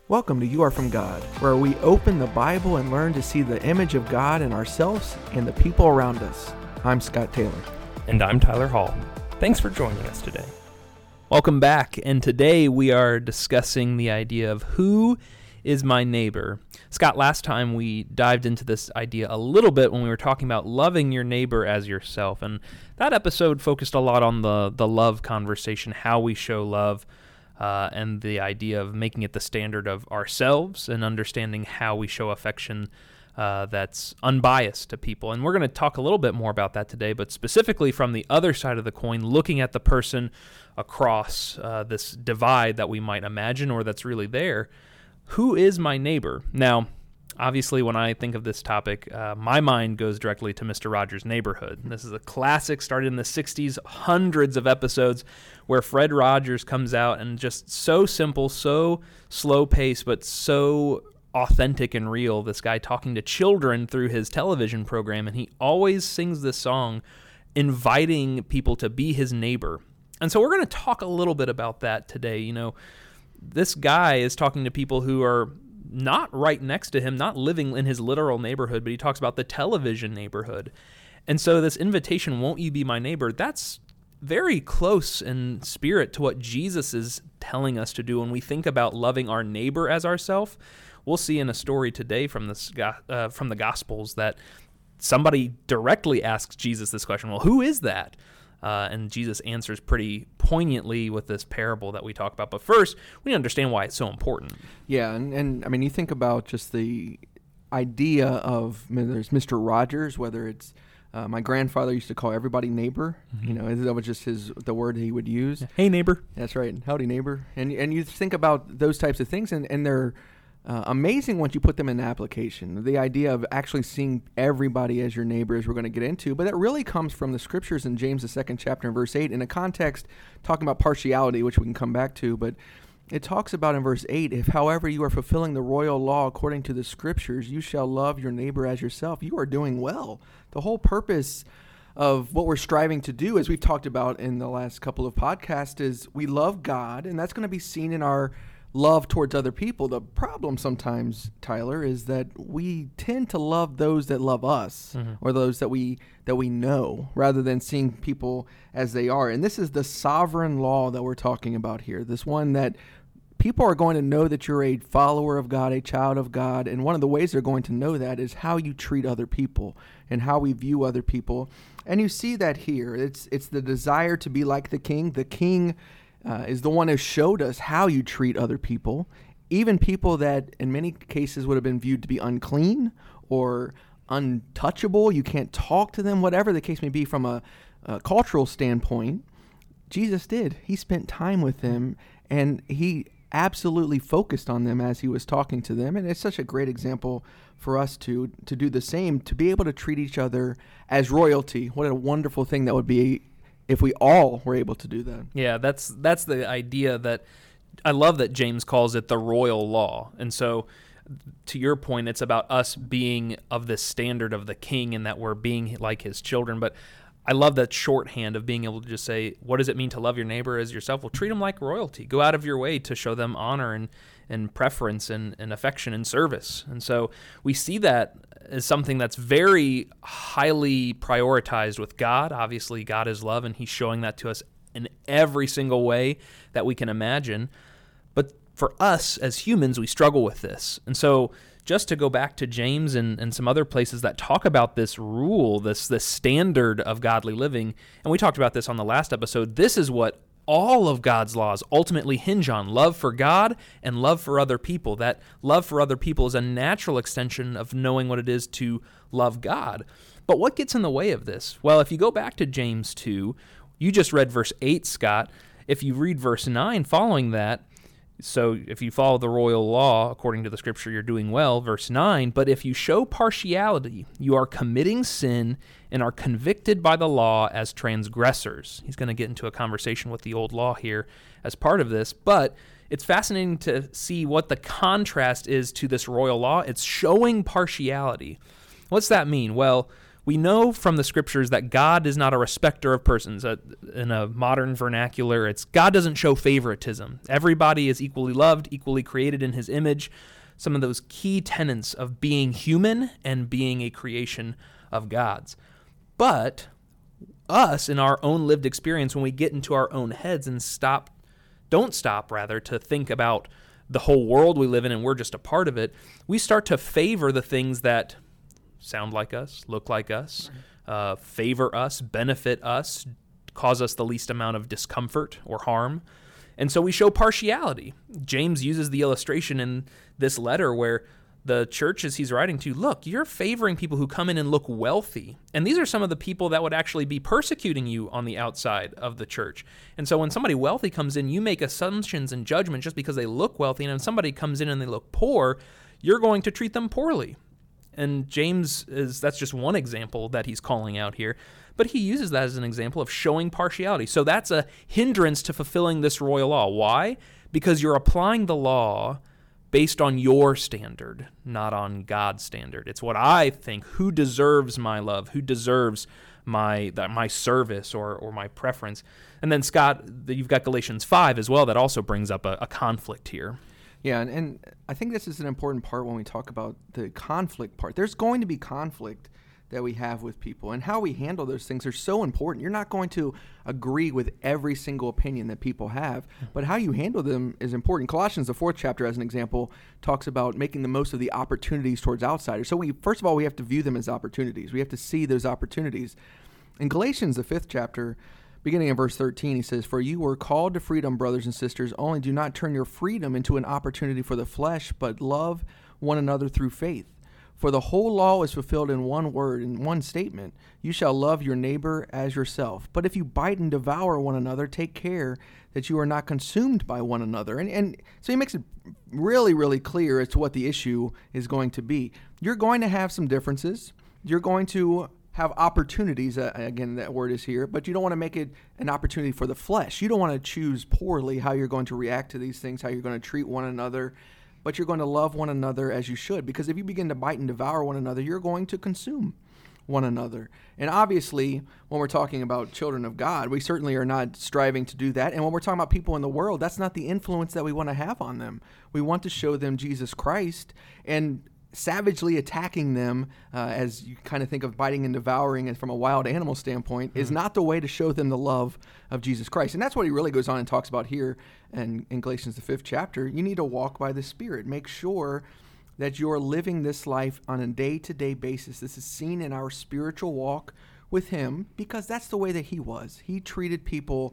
Welcome to You Are From God, where we open the Bible and learn to see the image of God in ourselves and the people around us. I'm Scott Taylor. And I'm Tyler Hall. Thanks for joining us today. Welcome back, and today we are discussing the idea of who is my neighbor. Scott, last time we dived into this idea a little bit when we were talking about loving your neighbor as yourself, and that episode focused a lot on the love conversation, how we show love, and the idea of making it the standard of ourselves and understanding how we show affection that's unbiased to people. And we're going to talk a little bit more about that today, but specifically from the other side of the coin, looking at the person across this divide that we might imagine or that's really there. Who is my neighbor? Now, obviously, when I think of this topic, my mind goes directly to Mr. Rogers' Neighborhood. This is a classic, started in the 60s, hundreds of episodes where Fred Rogers comes out and just so simple, so slow paced, but so authentic and real. This guy talking to children through his television program, and he always sings this song inviting people to be his neighbor. And so we're going to talk a little bit about that today. You know, this guy is talking to people who are not right next to him, not living in his literal neighborhood, but he talks about the television neighborhood. And so this invitation, won't you be my neighbor, that's very close in spirit to what Jesus is telling us to do when we think about loving our neighbor as ourselves. We'll see in a story today from the Gospels that somebody directly asks Jesus this question, well, who is that? And Jesus answers pretty poignantly with this parable that we talk about. But first, we need to understand why it's so important. Yeah, and I mean, you think about just the idea of, there's Mr. Rogers, whether it's my grandfather used to call everybody neighbor. Mm-hmm. You know, that was just the word he would use. Hey, neighbor. That's right. Howdy, neighbor. And you think about those types of things, and they're amazing once you put them in application. The idea of actually seeing everybody as your neighbor, as we're going to get into, but that really comes from the scriptures in James, the 2nd chapter, and verse 8, in a context talking about partiality, which we can come back to, but it talks about in verse 8, if however you are fulfilling the royal law according to the scriptures, you shall love your neighbor as yourself. You are doing well. The whole purpose of what we're striving to do, as we've talked about in the last couple of podcasts, is we love God, and that's going to be seen in our love towards other people. The problem sometimes, Tyler, is that we tend to love those that love us, mm-hmm. or those that we know, rather than seeing people as they are. And this is the sovereign law that we're talking about here. This one that people are going to know that you're a follower of God, a child of God, and one of the ways they're going to know that is how you treat other people and how we view other people. And you see that here. It's the desire to be like the king. The king is the one who showed us how you treat other people, even people that in many cases would have been viewed to be unclean or untouchable. You can't talk to them, whatever the case may be from a cultural standpoint. Jesus did. He spent time with them, and he absolutely focused on them as he was talking to them. And it's such a great example for us to do the same, to be able to treat each other as royalty. What a wonderful thing that would be if we all were able to do that. Yeah, that's the idea that I love that James calls it the royal law. And so to your point, it's about us being of the standard of the king and that we're being like his children. But I love that shorthand of being able to just say, what does it mean to love your neighbor as yourself? Well, treat them like royalty. Go out of your way to show them honor and preference and affection and service. And so we see that as something that's very highly prioritized with God. Obviously, God is love, and he's showing that to us in every single way that we can imagine. But for us as humans, we struggle with this. And so just to go back to James and some other places that talk about this rule, this standard of godly living, and we talked about this on the last episode, this is what all of God's laws ultimately hinge on: love for God and love for other people. That love for other people is a natural extension of knowing what it is to love God. But what gets in the way of this? Well, if you go back to James 2, you just read verse 8, Scott. If you read verse 9 following that, so if you follow the royal law according to the scripture, you're doing well. Verse 9, but if you show partiality, you are committing sin and are convicted by the law as transgressors. He's going to get into a conversation with the old law here as part of this, but it's fascinating to see what the contrast is to this royal law. It's showing partiality. What's that mean? Well, We know from the scriptures that God is not a respecter of persons. In a modern vernacular, it's God doesn't show favoritism. Everybody is equally loved, equally created in his image. Some of those key tenets of being human and being a creation of God's. But us, in our own lived experience, when we get into our own heads and don't stop to think about the whole world we live in and we're just a part of it, we start to favor the things that sound like us, look like us, favor us, benefit us, cause us the least amount of discomfort or harm. And so we show partiality. James uses the illustration in this letter where the churches he's writing to, look, you're favoring people who come in and look wealthy. And these are some of the people that would actually be persecuting you on the outside of the church. And so when somebody wealthy comes in, you make assumptions and judgment just because they look wealthy. And when somebody comes in and they look poor, you're going to treat them poorly. And that's just one example that he's calling out here. But he uses that as an example of showing partiality. So that's a hindrance to fulfilling this royal law. Why? Because you're applying the law based on your standard, not on God's standard. It's what I think. Who deserves my love? Who deserves my service or my preference? And then, Scott, you've got Galatians 5 as well that also brings up a conflict here. Yeah, and I think this is an important part when we talk about the conflict part. There's going to be conflict that we have with people, and how we handle those things are so important. You're not going to agree with every single opinion that people have, but how you handle them is important. Colossians, the 4th chapter, as an example, talks about making the most of the opportunities towards outsiders. So first of all, we have to view them as opportunities. We have to see those opportunities. In Galatians, the 5th chapter, beginning in verse 13, he says, "For you were called to freedom, brothers and sisters, only do not turn your freedom into an opportunity for the flesh, but love one another through faith. For the whole law is fulfilled in one word, in one statement, you shall love your neighbor as yourself. But if you bite and devour one another, take care that you are not consumed by one another." And so he makes it really, really clear as to what the issue is going to be. You're going to have some differences. You're going to have opportunities, again, that word is here, but you don't want to make it an opportunity for the flesh. You don't want to choose poorly how you're going to react to these things, how you're going to treat one another, but you're going to love one another as you should. Because if you begin to bite and devour one another, you're going to consume one another. And obviously, when we're talking about children of God, we certainly are not striving to do that. And when we're talking about people in the world, that's not the influence that we want to have on them. We want to show them Jesus Christ, and savagely attacking them, as you kind of think of biting and devouring it from a wild animal standpoint, is not the way to show them the love of Jesus Christ. And that's what he really goes on and talks about here in Galatians, the 5th chapter. You need to walk by the Spirit. Make sure that you're living this life on a day-to-day basis. This is seen in our spiritual walk with him, because that's the way that he was. He treated people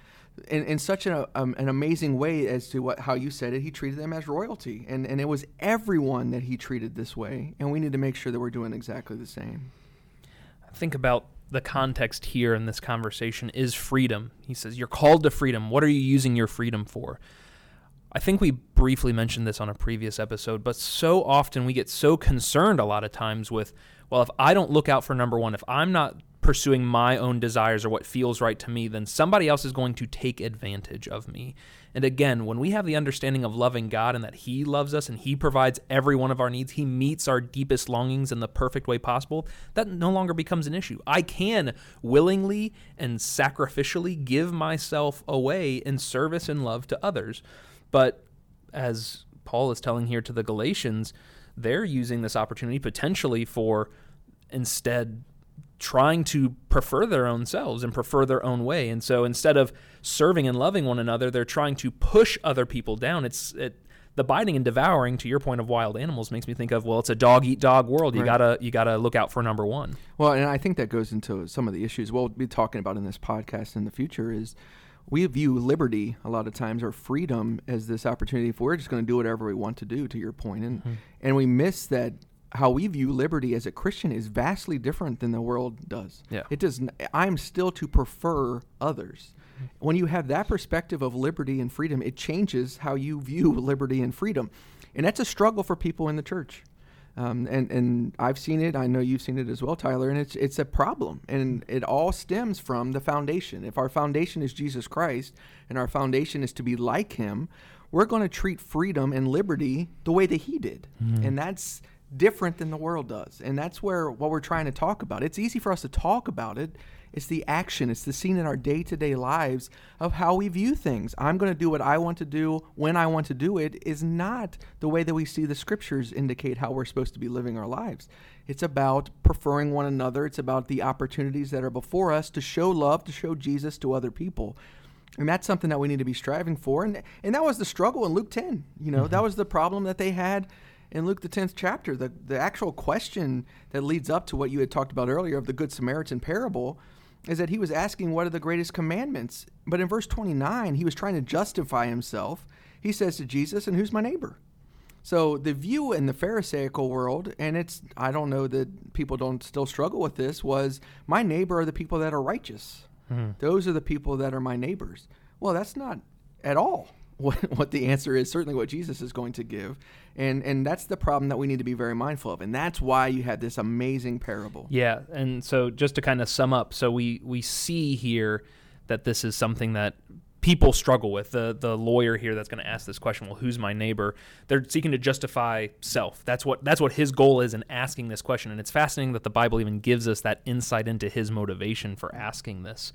in such an amazing way as to how you said it. He treated them as royalty, and it was everyone that he treated this way, and we need to make sure that we're doing exactly the same. Think about the context here in this conversation is freedom. He says, you're called to freedom. What are you using your freedom for? I think we briefly mentioned this on a previous episode, but so often we get so concerned a lot of times with, well, if I don't look out for number one, if I'm not pursuing my own desires or what feels right to me, then somebody else is going to take advantage of me. And again, when we have the understanding of loving God and that he loves us and he provides every one of our needs, he meets our deepest longings in the perfect way possible, that no longer becomes an issue. I can willingly and sacrificially give myself away in service and love to others. But as Paul is telling here to the Galatians, they're using this opportunity potentially for instead trying to prefer their own selves and prefer their own way. And so instead of serving and loving one another, they're trying to push other people down. The biting and devouring, to your point of wild animals, makes me think of, well, it's a dog-eat-dog world. You Right. gotta look out for number one. Well, and I think that goes into some of the issues we'll be talking about in this podcast in the future is we view liberty a lot of times, or freedom, as this opportunity if we're just going to do whatever we want to do, to your point. And we miss that how we view liberty as a Christian is vastly different than the world does. Yeah. I'm still to prefer others. When you have that perspective of liberty and freedom, it changes how you view liberty and freedom. And that's a struggle for people in the church. And I've seen it. I know you've seen it as well, Tyler. And it's a problem. And it all stems from the foundation. If our foundation is Jesus Christ and our foundation is to be like him, we're going to treat freedom and liberty the way that he did. And different than the world does. And that's what we're trying to talk about. It's easy for us to talk about it. It's the action. It's the scene in our day-to-day lives of how we view things. I'm going to do what I want to do when I want to do it is not the way that we see the scriptures indicate how we're supposed to be living our lives. It's about preferring one another. It's about the opportunities that are before us to show love, to show Jesus to other people. And that's something that we need to be striving for. And that was the struggle in Luke 10. That was the problem that they had in Luke the 10th chapter. The actual question that leads up to what you had talked about earlier of the Good Samaritan parable is that he was asking what are the greatest commandments. But in verse 29, he was trying to justify himself. He says to Jesus, and who's my neighbor? So the view in the Pharisaical world, and I don't know that people don't still struggle with this, was my neighbor are the people that are righteous. Mm-hmm. Those are the people that are my neighbors. Well, that's not at all what the answer is, certainly what Jesus is going to give. And that's the problem that we need to be very mindful of. And that's why you had this amazing parable. Yeah, and so just to kind of sum up, so we see here that this is something that people struggle with. The lawyer here that's going to ask this question, well, who's my neighbor? They're seeking to justify self. That's what his goal is in asking this question. And it's fascinating that the Bible even gives us that insight into his motivation for asking this.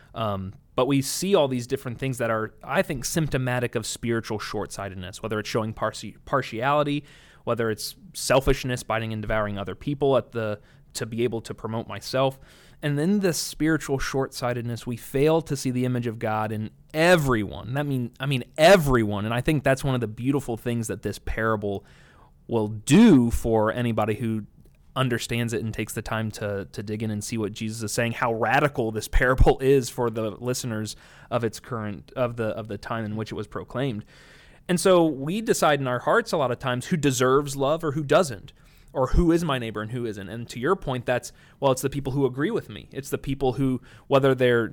But we see all these different things that are, I think, symptomatic of spiritual short-sightedness, whether it's showing partiality, whether it's selfishness, biting and devouring other people to be able to promote myself. And then this spiritual short-sightedness, we fail to see the image of God in everyone. I mean everyone. And I think that's one of the beautiful things that this parable will do for anybody who understands it and takes the time to dig in and see what Jesus is saying, how radical this parable is for the listeners of its of the time in which it was proclaimed. And so we decide in our hearts a lot of times who deserves love or who doesn't, or who is my neighbor and who isn't. And to your point, it's the people who agree with me. It's the people who, whether they're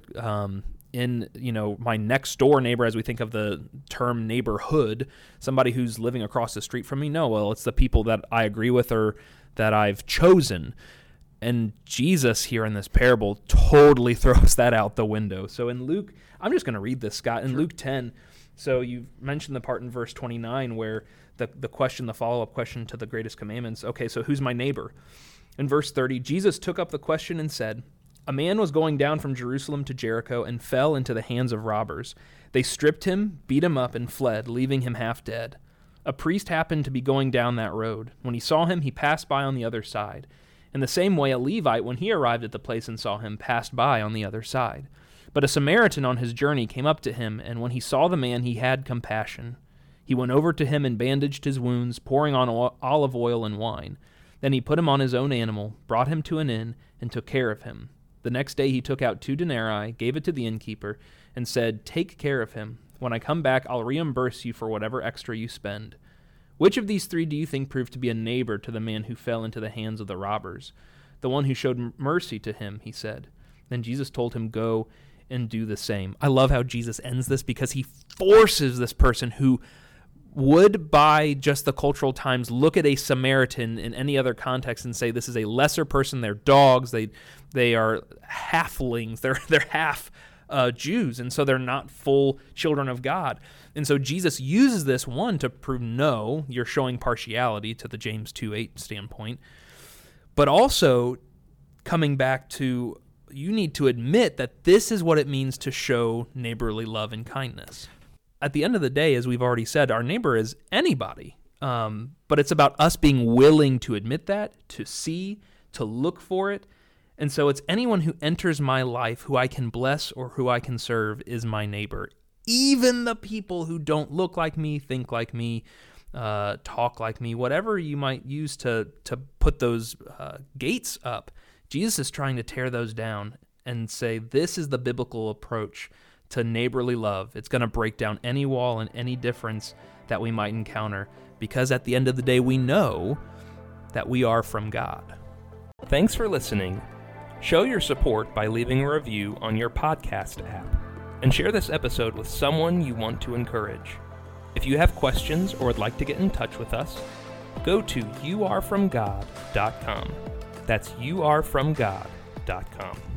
in my next door neighbor, as we think of the term neighborhood, somebody who's living across the street from me. No, well, it's the people that I agree with or that I've chosen. And Jesus here in this parable totally throws that out the window. So in Luke, I'm just going to read this, Scott. In Luke 10, so you mentioned the part in verse 29 where the follow-up question to the greatest commandments. Okay, so who's my neighbor? In verse 30, Jesus took up the question and said, "A man was going down from Jerusalem to Jericho and fell into the hands of robbers. They stripped him, beat him up, and fled, leaving him half dead. A priest happened to be going down that road. When he saw him, he passed by on the other side. In the same way, a Levite, when he arrived at the place and saw him, passed by on the other side. But a Samaritan on his journey came up to him, and when he saw the man, he had compassion. He went over to him and bandaged his wounds, pouring on olive oil and wine. Then he put him on his own animal, brought him to an inn, and took care of him. The next day he took out 2 denarii, gave it to the innkeeper, and said, 'Take care of him. When I come back, I'll reimburse you for whatever extra you spend.' Which of these 3 do you think proved to be a neighbor to the man who fell into the hands of the robbers? The one who showed mercy to him," he said. Then Jesus told him, "Go and do the same." I love how Jesus ends this because he forces this person who would, by just the cultural times, look at a Samaritan in any other context and say this is a lesser person. They're dogs. They are halflings. They're half Jews, and so they're not full children of God. And so Jesus uses this, one, to prove, no, you're showing partiality to the James 2:8 standpoint, but also coming back to, you need to admit that this is what it means to show neighborly love and kindness. At the end of the day, as we've already said, our neighbor is anybody, but it's about us being willing to admit that, to see, to look for it. And so it's anyone who enters my life who I can bless or who I can serve is my neighbor. Even the people who don't look like me, think like me, talk like me, whatever you might use to put those gates up, Jesus is trying to tear those down and say this is the biblical approach to neighborly love. It's going to break down any wall and any difference that we might encounter, because at the end of the day, we know that we are from God. Thanks for listening. Show your support by leaving a review on your podcast app, and share this episode with someone you want to encourage. If you have questions or would like to get in touch with us, go to youarefromgod.com. That's youarefromgod.com.